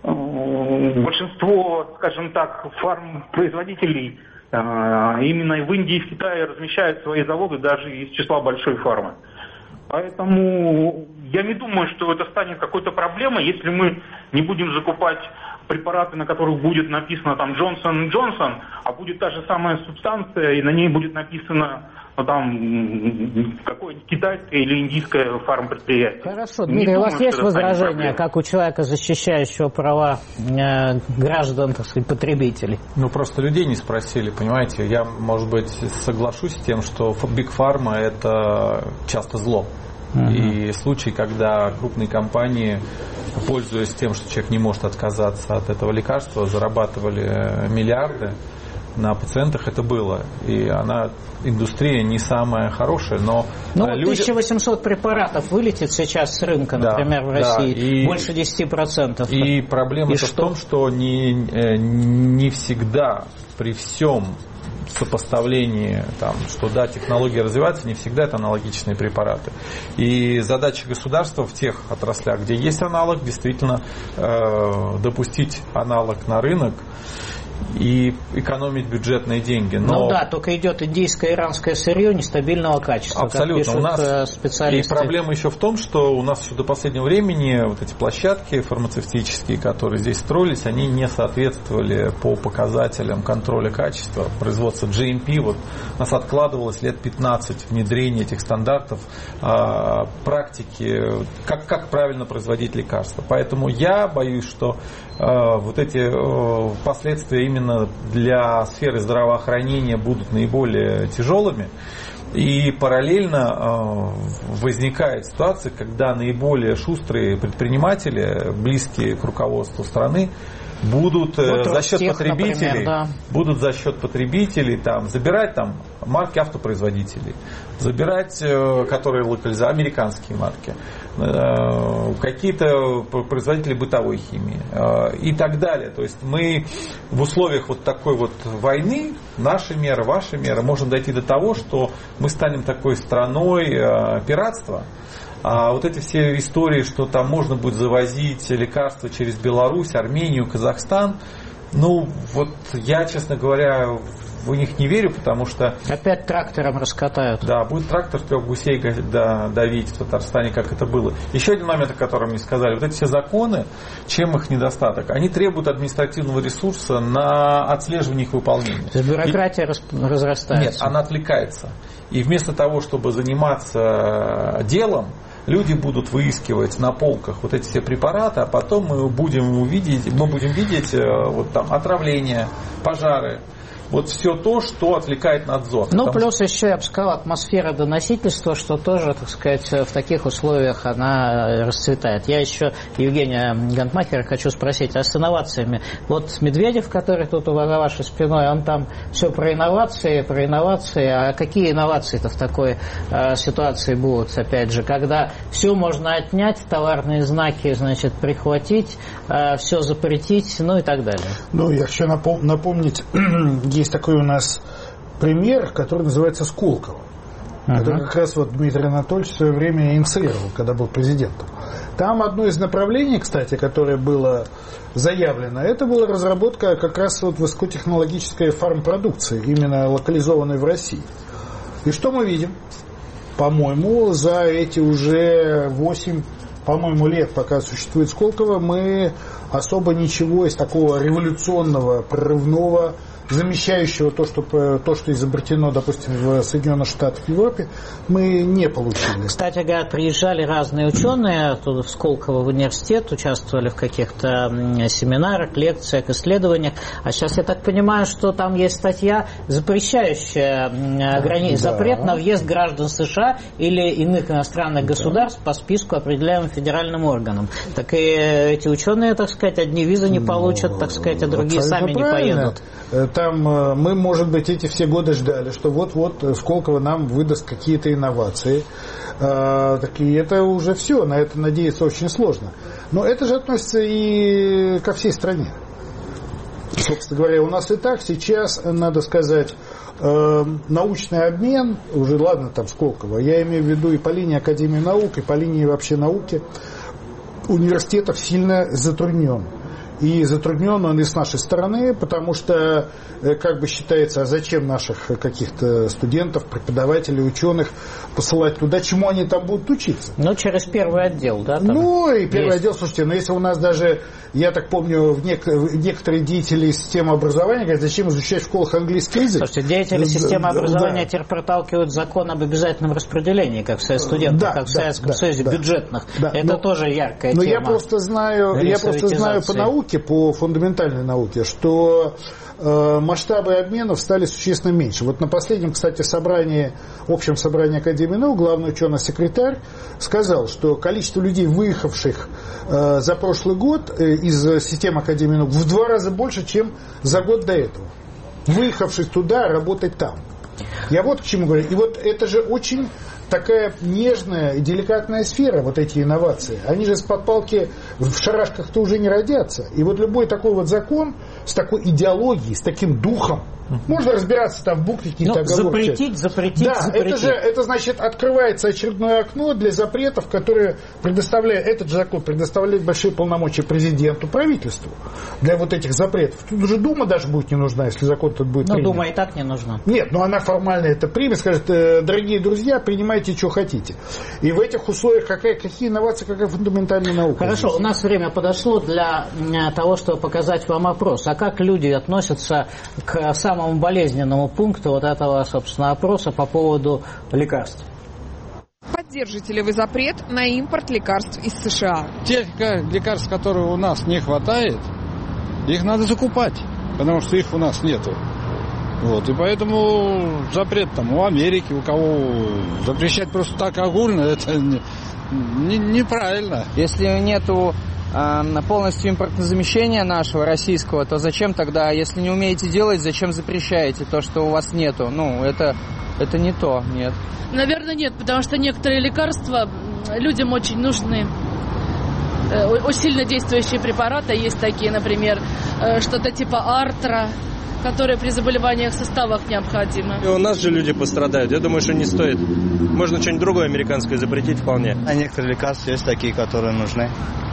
большинство, скажем так, фармпроизводителей именно в Индии и в Китае размещают свои заводы даже из числа большой фармы. Поэтому я не думаю, что это станет какой-то проблемой, если мы не будем закупать препараты, на которых будет написано там Джонсон энд Джонсон, а будет та же самая субстанция, и на ней будет написано ну, там какое-нибудь китайское или индийское фармпредприятие. Хорошо, Дмитрий, у вас есть возражения, как у человека, защищающего права э, граждан, так сказать, потребителей? Ну, просто людей не спросили, понимаете. Я, может быть, соглашусь с тем, что Биг Фарма – это часто зло. Uh-huh. И случаи, когда крупные компании, пользуясь тем, что человек не может отказаться от этого лекарства, зарабатывали миллиарды на пациентах, это было. И она, индустрия не самая хорошая, но... Ну, люди... тысяча восемьсот препаратов вылетит сейчас с рынка, да, например, в России, да, и, больше десять процентов. И проблема в том, что не, не всегда при всем сопоставлении, там, что да, технологии развиваются, не всегда это аналогичные препараты. И задача государства в тех отраслях, где есть аналог, действительно э, допустить аналог на рынок и экономить бюджетные деньги. Но... Ну да, только идет индийское, иранское сырье нестабильного качества. Абсолютно. У нас специалисты. И проблема еще в том, что у нас еще до последнего времени вот эти площадки фармацевтические, которые здесь строились, они не соответствовали по показателям контроля качества. Производство джи эм пи, вот у нас откладывалось лет пятнадцать внедрения этих стандартов, практики, как, как правильно производить лекарства. Поэтому я боюсь, что вот эти последствия именно для сферы здравоохранения будут наиболее тяжелыми. И параллельно возникает ситуация, когда наиболее шустрые предприниматели, близкие к руководству страны, будут вот за счет тех, потребителей, например, да. будут за счет потребителей там, забирать там, марки автопроизводителей, забирать, которые локализованы, американские марки, какие-то производители бытовой химии и так далее. То есть мы в условиях вот такой вот войны, наши меры, ваши меры, можем дойти до того, что мы станем такой страной пиратства. А вот эти все истории, что там можно будет завозить лекарства через Беларусь, Армению, Казахстан, ну вот я, честно говоря, в них не верю, потому что... Опять трактором раскатают. Да, будет трактор трех гусей давить в Татарстане, как это было. Еще один момент, о котором мне сказали. Вот эти все законы, чем их недостаток? Они требуют административного ресурса на отслеживание их выполнения. То есть бюрократия И... разрастается. Нет, она отвлекается. И вместо того, чтобы заниматься делом, люди будут выискивать на полках вот эти все препараты, а потом мы будем увидеть, мы будем видеть вот там отравления, пожары. Вот все то, что отвлекает надзор. Ну, плюс что... еще, я бы сказал, атмосфера доносительства, что тоже, так сказать, в таких условиях она расцветает. Я еще Евгения Гантмахера хочу спросить, а с инновациями? Вот Медведев, который тут у вашей спиной, он там все про инновации, про инновации. А какие инновации-то в такой э, ситуации будут, опять же, когда все можно отнять, товарные знаки, значит, прихватить, э, все запретить, ну и так далее? Ну, я хочу напом- напомнить... Есть такой у нас пример, который называется Сколково, uh-huh. который как раз вот Дмитрий Анатольевич в свое время инициировал, когда был президентом. Там одно из направлений, кстати, которое было заявлено, это была разработка как раз вот высокотехнологической фармпродукции, именно локализованной в России. И что мы видим? По-моему, за эти уже восемь, по-моему, лет, пока существует Сколково, мы особо ничего из такого революционного, прорывного, замещающего то, что, то, что изобретено, допустим, в Соединенных Штатах, в Европе, мы не получили. Кстати говоря, приезжали разные ученые оттуда в Сколково в университет, участвовали в каких-то семинарах, лекциях, исследованиях. А сейчас я так понимаю, что там есть статья, запрещающая ограни... да. запрет на въезд граждан США или иных иностранных да. государств по списку, определяемым федеральным органам. Так и эти ученые, так сказать, одни визы не получат, ну, так сказать, а другие сами не поедут. Там мы, может быть, эти все годы ждали, что вот-вот Сколково нам выдаст какие-то инновации. А, так и это уже все, на это надеяться очень сложно. Но это же относится и ко всей стране. Собственно говоря, у нас и так сейчас, надо сказать, э, научный обмен, уже ладно там Сколково, я имею в виду и по линии Академии наук, и по линии вообще науки, университетов сильно затруднен. И затруднен он и с нашей стороны, потому что, как бы считается, а зачем наших каких-то студентов, преподавателей, ученых посылать туда, чему они там будут учиться? Ну, через первый отдел, да? Ну, и первый есть. Отдел, слушайте, но если у нас даже, я так помню, в нек- некоторые деятели системы образования говорят, зачем изучать в школах английский язык? Слушайте, деятели системы образования да. теперь проталкивают закон об обязательном распределении, как в Союзе студентов, да, как в да, Советском да, Союзе, да, бюджетных. Да, Это но, тоже яркая но тема. Но я просто знаю, я просто знаю по науке, по фундаментальной науке, что э, масштабы обменов стали существенно меньше. Вот на последнем, кстати, собрании, общем собрании Академии наук, главный ученый-секретарь сказал, что количество людей, выехавших э, за прошлый год э, из системы Академии наук, в два раза больше, чем за год до этого. Выехавших туда, работать там. Я вот к чему говорю. И вот это же очень такая нежная и деликатная сфера, вот эти инновации. Они же с-под палки в шарашках-то уже не родятся. И вот любой такой вот закон с такой идеологией, с таким духом, можно разбираться там в букве какие-то оговорки. Запретить, запретить, да, запретить. Это же, это значит, открывается очередное окно для запретов, которые предоставляют, этот же закон предоставляет большие полномочия президенту, правительству для вот этих запретов. Тут уже Дума даже будет не нужна, если закон этот будет принят. Ну, Дума и так не нужна. Нет, но она формально это примет, скажет: дорогие друзья, принимайте, что хотите. И в этих условиях какая, какие инновации, какая фундаментальная наука. Хорошо, здесь? У нас время подошло для того, чтобы показать вам опрос. А как люди относятся к самому болезненному пункту вот этого, собственно, опроса по поводу лекарств? Поддержите ли вы запрет на импорт лекарств из США? Тех лекарств, которые у нас не хватает, их надо закупать, потому что их у нас нету. Вот, и поэтому запрет там у Америки, у кого запрещать просто так огульно, это не, не, неправильно. Если нету полностью импортозамещения нашего российского, то зачем тогда, если не умеете делать, зачем запрещаете то, что у вас нету? Ну, это, это не то, нет. Наверное, нет, потому что некоторые лекарства людям очень нужны. Очень сильно действующие препараты есть такие, например, что-то типа артра, которые при заболеваниях суставов необходимы. И у нас же люди пострадают. Я думаю, что не стоит. Можно что-нибудь другое американское запретить вполне. А некоторые лекарства есть такие, которые нужны.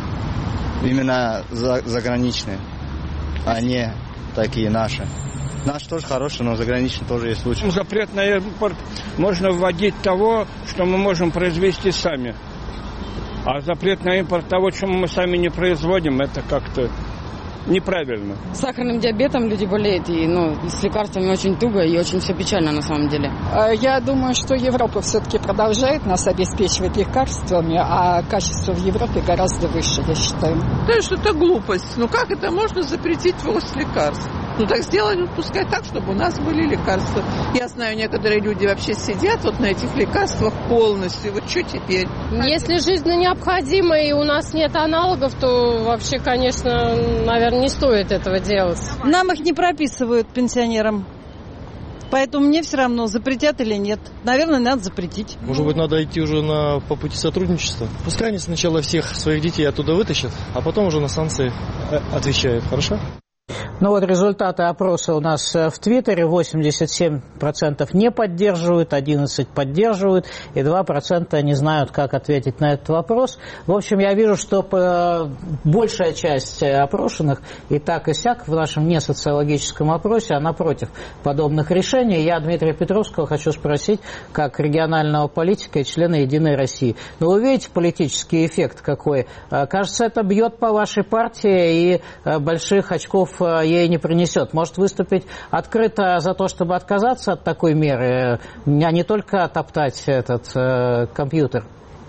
Именно за, заграничные, а не такие наши. Наши тоже хорошие, но заграничные тоже есть случаи. Запрет на импорт можно вводить того, что мы можем произвести сами. А запрет на импорт того, что мы сами не производим, это как-то неправильно. С сахарным диабетом люди болеют, и ну, с лекарствами очень туго и очень все печально на самом деле. Я думаю, что Европа все-таки продолжает нас обеспечивать лекарствами, а качество в Европе гораздо выше, я считаю. Конечно, это глупость. Ну как это можно запретить ввоз лекарств? Ну так сделать, пускай так, чтобы у нас были лекарства. Я знаю, некоторые люди вообще сидят вот на этих лекарствах полностью. Вот что теперь? Если жизненно необходимо и у нас нет аналогов, то вообще, конечно, наверное, не стоит этого делать. Нам их не прописывают пенсионерам. Поэтому мне все равно, запретят или нет. Наверное, надо запретить. Может быть, надо идти уже на, по пути сотрудничества. Пускай они сначала всех своих детей оттуда вытащат, а потом уже на санкции отвечают. Хорошо? Ну вот результаты опроса у нас в Твиттере. восемьдесят семь процентов не поддерживают, одиннадцать процентов поддерживают и два процента не знают, как ответить на этот вопрос. В общем, я вижу, что большая часть опрошенных и так и сяк в нашем несоциологическом опросе, она против подобных решений. Я Дмитрия Петровского хочу спросить, как регионального политика и члена «Единой России». Но вы видите политический эффект какой? Кажется, это бьет по вашей партии и больших очков ей не принесет. Может выступить открыто за то, чтобы отказаться от такой меры, а не только топтать этот э, компьютер?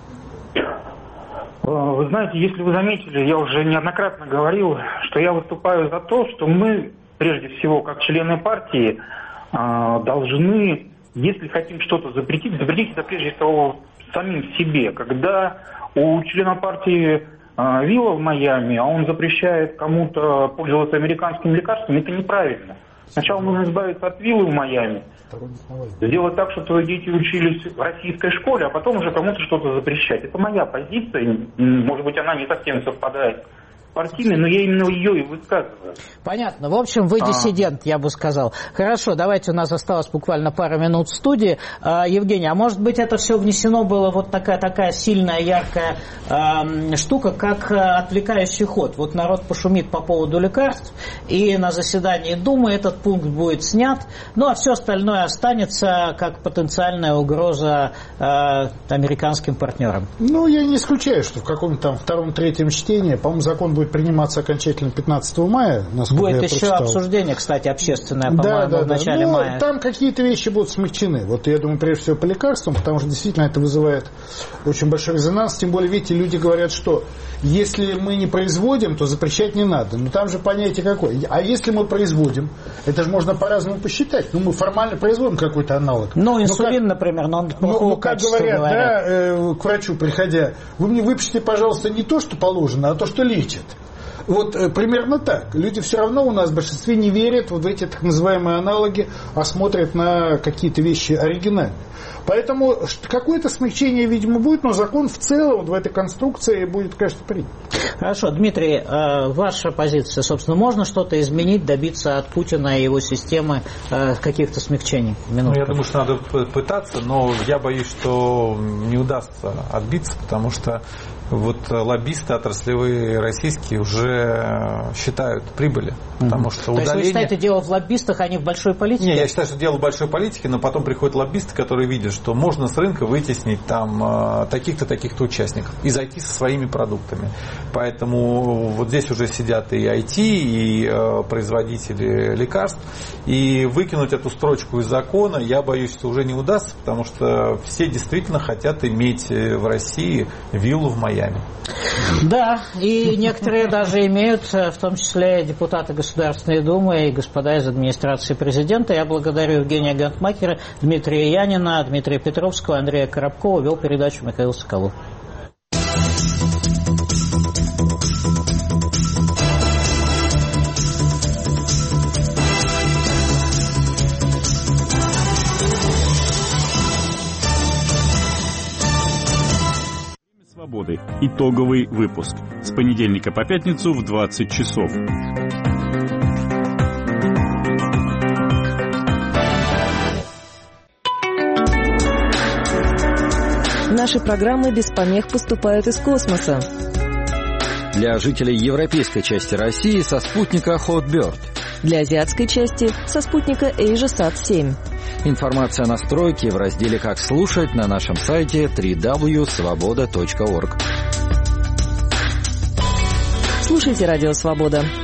Вы знаете, если вы заметили, я уже неоднократно говорил, что я выступаю за то, что мы, прежде всего, как члены партии, должны, если хотим что-то запретить, запретить это прежде всего самим себе. Когда у члена партии вилла в Майами, а он запрещает кому-то пользоваться американскими лекарствами, это неправильно. Сначала нужно избавиться от виллы в Майами, сделать так, чтобы твои дети учились в российской школе, а потом уже кому-то что-то запрещать. Это моя позиция, может быть, она не совсем совпадает партийной, но я именно ее и высказываю. Понятно. В общем, вы диссидент, а. я бы сказал. Хорошо, давайте, у нас осталось буквально пару минут в студии. А, Евгений, а может быть это все внесено было вот такая, такая сильная, яркая а, штука, как а, отвлекающий ход. Вот народ пошумит по поводу лекарств, и на заседании Думы этот пункт будет снят, ну а все остальное останется как потенциальная угроза а, американским партнерам. Ну, я не исключаю, что в каком-то там втором-третьем чтении, по-моему, закон будет будет приниматься окончательно пятнадцатого мая. Будет я еще прочитал. Обсуждение, кстати, общественное, по-моему, да, да, в начале да. мая. Там какие-то вещи будут смягчены. Вот я думаю, прежде всего, по лекарствам, потому что действительно это вызывает очень большой резонанс. Тем более, видите, люди говорят, что если мы не производим, то запрещать не надо. Но там же понятие какое. А если мы производим, это же можно по-разному посчитать. Ну, мы формально производим какой-то аналог. Ну, инсулин, как, например, но он плохого ну, как говорят, говорят. Да, э, к врачу приходя, вы мне выпишите, пожалуйста, не то, что положено, а то, что лечит. Вот э, примерно так. Люди все равно у нас в большинстве не верят вот в эти так называемые аналоги, а смотрят на какие-то вещи оригинальные. Поэтому какое-то смягчение, видимо, будет, но закон в целом вот в этой конструкции будет, конечно, принят. Хорошо, Дмитрий, ваша позиция, собственно, можно что-то изменить, добиться от Путина и его системы каких-то смягчений? Ну, я думаю, что надо пытаться, но я боюсь, что не удастся отбиться, потому что вот лоббисты отраслевые российские уже считают прибыли. Потому что То удаление... есть вы считаете, дело в лоббистах, а не в большой политике? Не, я считаю, что дело в большой политике, но потом приходят лоббисты, которые видят, что можно с рынка вытеснить там таких-то, таких-то участников и зайти со своими продуктами. Поэтому вот здесь уже сидят и ай ти, и производители лекарств. И выкинуть эту строчку из закона, я боюсь, что уже не удастся, потому что все действительно хотят иметь в России виллу в Майами. Да, и некоторые даже имеют, в том числе депутаты Государственной Думы и господа из администрации президента. Я благодарю Евгения Гантмахера, Дмитрия Янина, Дмитрия Петровского, Андрея Коробкова. Вел передачу Михаил Соколов. Свободы. Итоговый выпуск. С понедельника по пятницу в двадцать часов. Наши программы без помех поступают из космоса. Для жителей европейской части России со спутника Hotbird. Для азиатской части со спутника AsiaSat семь. Информация о настройке в разделе «Как слушать» на нашем сайте дабл-ю дабл ю дабл ю точка свобода точка орг. Слушайте «Радио Свобода».